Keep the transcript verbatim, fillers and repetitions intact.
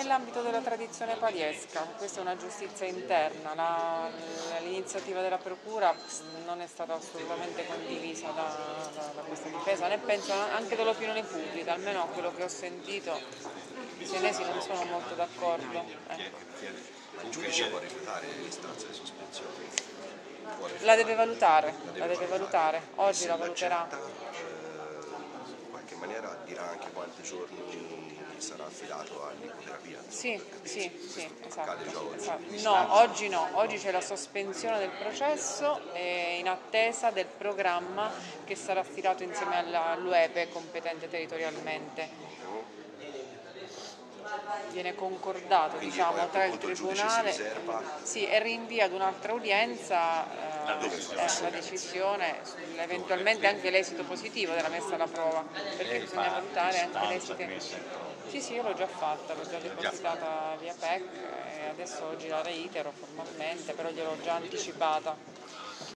nell'ambito della tradizione paliesca, questa è una giustizia interna, la- l'iniziativa della Procura non è stata assolutamente condivisa da, da- da questa difesa, né penso anche dall'opinione pubblica, almeno a quello che ho sentito i senesi non sono molto d'accordo. Ecco. Ma il giudice può rifiutare l'istanza di sospensione? La deve valutare, la deve valutare, oggi la valuterà. In qualche maniera dirà anche quanti giorni sarà affidato all'ipoterapia. Sì, sì, sì, Accade già esatto, oggi. esatto. No, oggi no, oggi c'è la sospensione del processo e in attesa del programma che sarà stilato insieme all'U E P E competente territorialmente. Viene concordato, Quindi diciamo, poi a quel tra il punto il giudice si tribunale, riserva. sì, e rinvia ad un'altra udienza eh, decisione. eh, la decisione, eventualmente anche l'esito positivo della messa alla prova, perché bisogna valutare anche l'esito. Sì, sì, io l'ho già fatta, l'ho già depositata via P E C e adesso oggi la reitero formalmente, però gliel'ho già anticipata.